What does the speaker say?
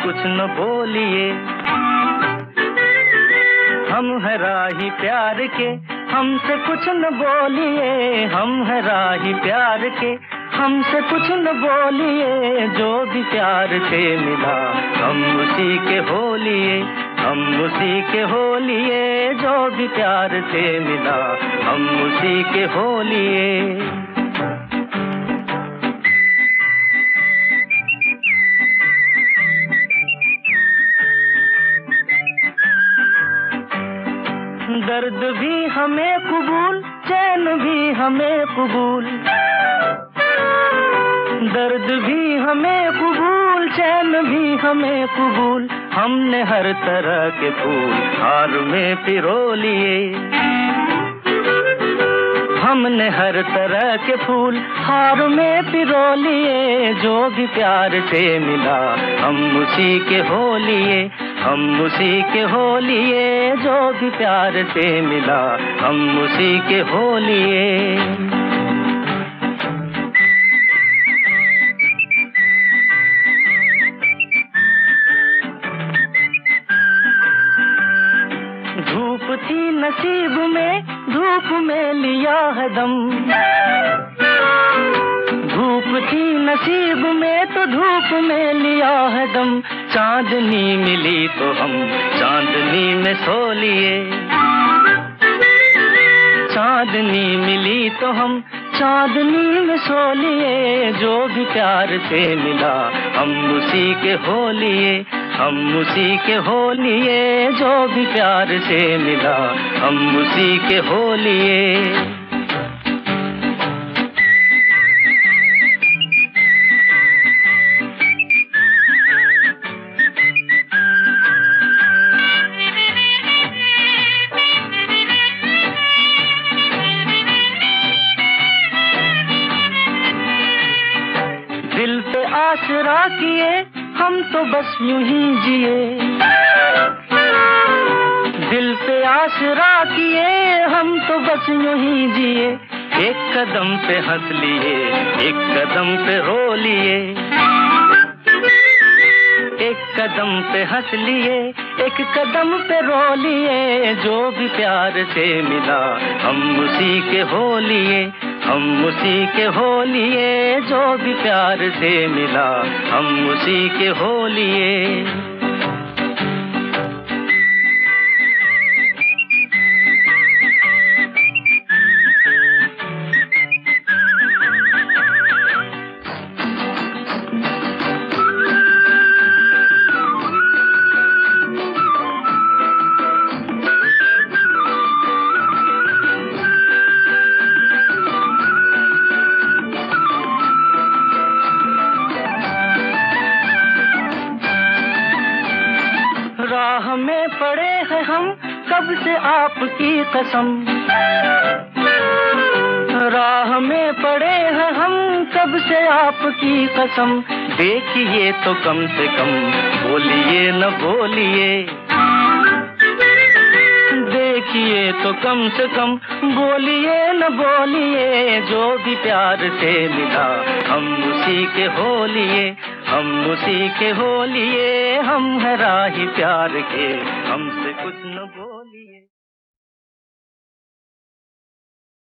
कुछ न बोलिए। हम हैं राही प्यार के, हमसे कुछ न बोलिए। हम हैं राही प्यार के, हमसे कुछ न बोलिए। जो भी प्यार से मिला हम उसी के हो लिए, हम उसी के हो लिए। जो भी प्यार से मिला हम उसी के हो लिए। दर्द भी हमें कबूल, चैन भी हमें कबूल। दर्द भी हमें कबूल, चैन भी हमें कबूल। हमने हर तरह के फूल हार में पिरो लिए। हमने हर तरह के फूल हार में पिरो लिए। जो भी प्यार से मिला हम उसी के हो लिए, हम उसी के हो लिए। जो भी प्यार से मिला हम उसी के हो लिए। धूप थी नसीब में, धूप में लिया है दम। धूप थी नसीब में तो धूप में लिया है दम। चांदनी मिली तो हम चांदनी में सो लिए। चांदनी मिली तो हम चांदनी में सो लिए। जो भी प्यार से मिला हम उसी के हो लिए, हम उसी के हो लिए। जो भी प्यार से मिला हम उसी के हो लिए। दिल पे आसरा किए हम तो बस यूं ही जिए। दिल पे आसरा किए हम तो बस यूं ही जिए। एक कदम पे हंस लिए, एक कदम पे रो लिए। एक कदम पे हंस लिए, एक कदम पे रो लिए। जो भी प्यार से मिला हम उसी के हो लिए, हम उसी के हो लिए। जो भी प्यार से मिला हम उसी के हो लिए। राह में पड़े हैं हम कब से आपकी कसम। राह में पड़े हैं हम कब से आपकी कसम। देखिए तो कम से कम बोलिए न बोलिए। देखिए तो कम से कम बोलिए न बोलिए। जो भी प्यार से मिला हम उसी के हो लिए, हम उसी के हो लिए। हम हैं राही प्यार के, हमसे कुछ न बोलिए।